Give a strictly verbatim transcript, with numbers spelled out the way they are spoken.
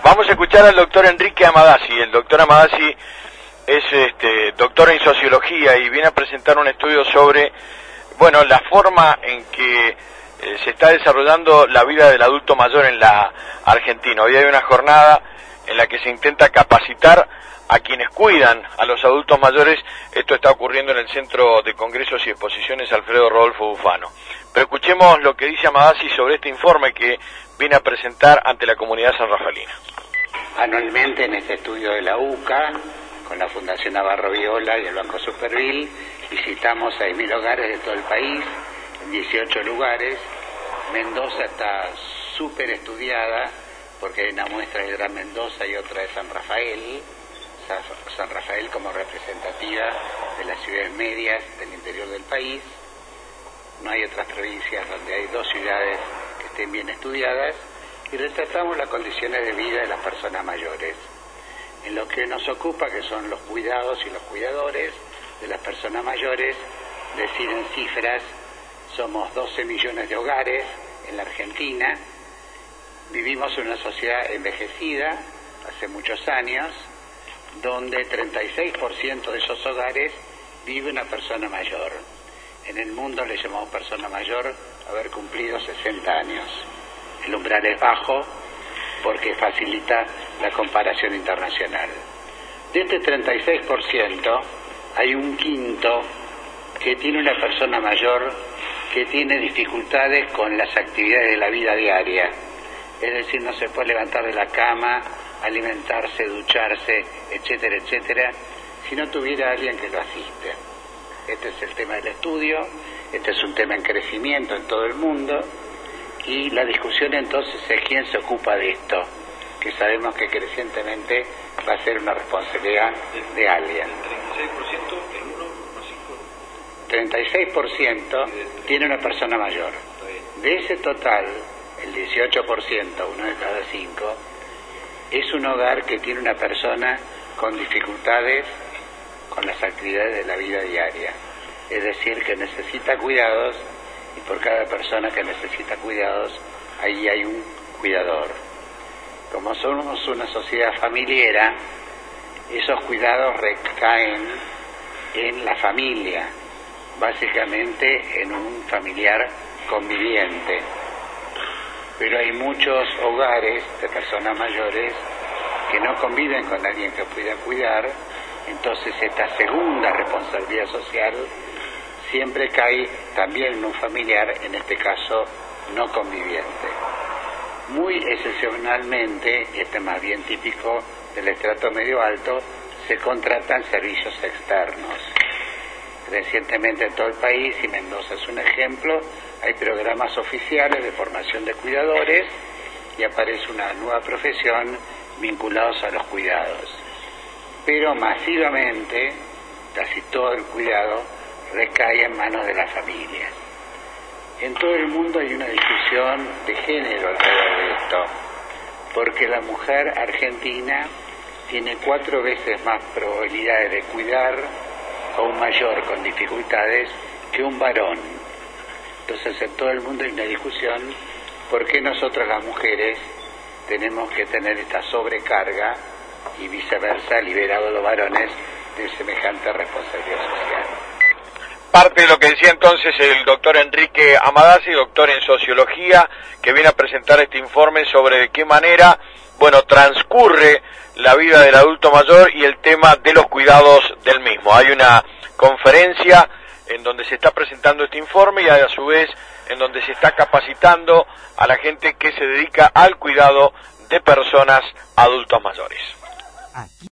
Vamos a escuchar al doctor Enrique Amadasi. El doctor Amadasi es este, doctor en sociología y viene a presentar un estudio sobre, bueno, la forma en que eh, se está desarrollando la vida del adulto mayor en la Argentina. Hoy hay una jornada en la que se intenta capacitar a quienes cuidan a los adultos mayores. Esto está ocurriendo en el Centro de Congresos y Exposiciones Alfredo Rodolfo Bufano. Pero escuchemos lo que dice Amadasi sobre este informe que viene a presentar ante la comunidad sanrafaelina. Anualmente en este estudio de la U C A, con la Fundación Navarro Viola y el Banco Superville, visitamos seis mil hogares de todo el país, en dieciocho lugares. Mendoza está súper estudiada, porque hay una muestra de Gran Mendoza y otra de San Rafael. San Rafael como representativa de las ciudades medias del interior del país. No hay otras provincias donde hay dos ciudades que estén bien estudiadas, y retratamos las condiciones de vida de las personas mayores. En lo que nos ocupa, que son los cuidados y los cuidadores de las personas mayores, decir en cifras, somos doce millones de hogares en la Argentina. Vivimos en una sociedad envejecida hace muchos años, donde treinta y seis por ciento de esos hogares vive una persona mayor. En el mundo le llamamos persona mayor haber cumplido sesenta años. El umbral es bajo porque facilita la comparación internacional. De este treinta y seis por ciento hay un quinto que tiene una persona mayor que tiene dificultades con las actividades de la vida diaria. Es decir, no se puede levantar de la cama, alimentarse, ducharse, etcétera, etcétera, si no tuviera alguien que lo asiste. Este es el tema del estudio, este es un tema en crecimiento en todo el mundo, y la discusión entonces es quién se ocupa de esto, que sabemos que crecientemente va a ser una responsabilidad de alguien. treinta y seis por ciento tiene una persona mayor. De ese total, el dieciocho por ciento, uno de cada cinco, es un hogar que tiene una persona con dificultades con las actividades de la vida diaria. Es decir, que necesita cuidados, y por cada persona que necesita cuidados, ahí hay un cuidador. Como somos una sociedad familiar, esos cuidados recaen en la familia, básicamente en un familiar conviviente. Pero hay muchos hogares de personas mayores que no conviven con alguien que pueda cuidar, entonces esta segunda responsabilidad social siempre cae también en un familiar, en este caso no conviviente. Muy excepcionalmente, este es más bien típico del estrato medio alto, se contratan servicios externos. Recientemente en todo el país, y Mendoza es un ejemplo, hay programas oficiales de formación de cuidadores y aparece una nueva profesión vinculados a los cuidados. Pero masivamente, casi todo el cuidado recae en manos de la familia. En todo el mundo hay una discusión de género alrededor de esto, porque la mujer argentina tiene cuatro veces más probabilidades de cuidar a un mayor con dificultades que un varón. Entonces en todo el mundo hay una discusión por qué nosotras las mujeres tenemos que tener esta sobrecarga y viceversa, liberado a los varones de semejante responsabilidad social. Parte de lo que decía entonces el doctor Enrique Amadasi, doctor en sociología, que viene a presentar este informe sobre de qué manera, bueno, transcurre la vida del adulto mayor y el tema de los cuidados del mismo. Hay una conferencia en donde se está presentando este informe y a su vez en donde se está capacitando a la gente que se dedica al cuidado de personas adultos mayores. Aquí.